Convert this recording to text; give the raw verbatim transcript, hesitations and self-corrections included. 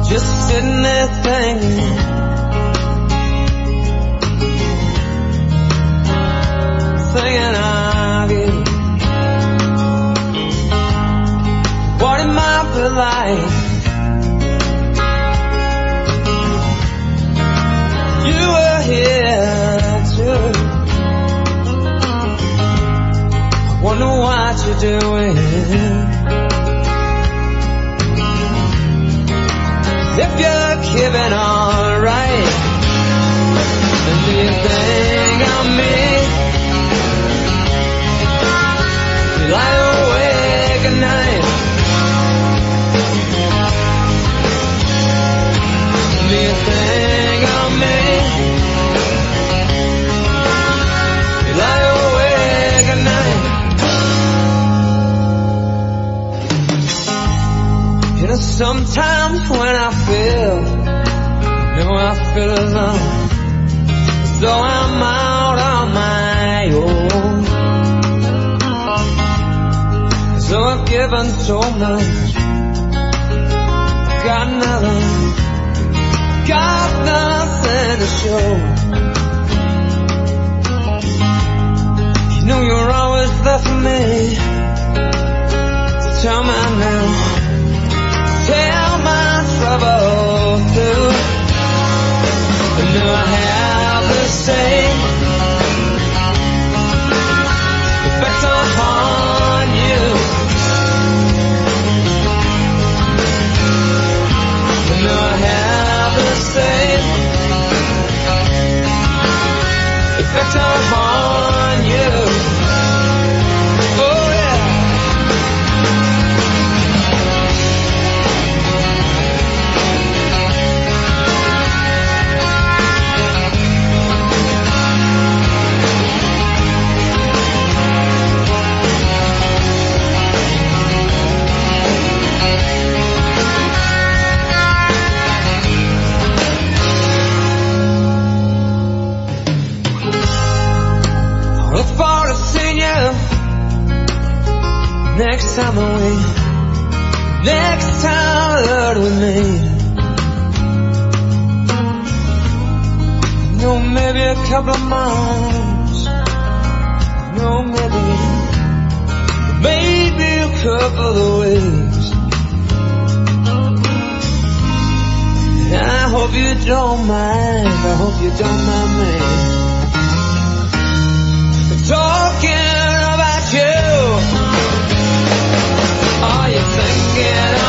just sitting there thinking, thinking of you. What it might be like. You were here too. I wonder what you're doing. If you're keeping alright, then do you think of me? You lie awake at night. Do you think of me? You lie awake at night. You know, sometimes when I feel, you know, I feel as though, as though I'm out on my own. As though I've given so much, got nothing, got nothing to show. You know you're always there for me. So tell me now, tell my trouble through. And do I have the same effect upon you? And do I have the same effect upon you? Oh yeah. Next time we, next time that we meet, you know, maybe a couple of months, you know, maybe, maybe a couple of weeks. And I hope you don't mind, I hope you don't mind me talking about you. Are you thinking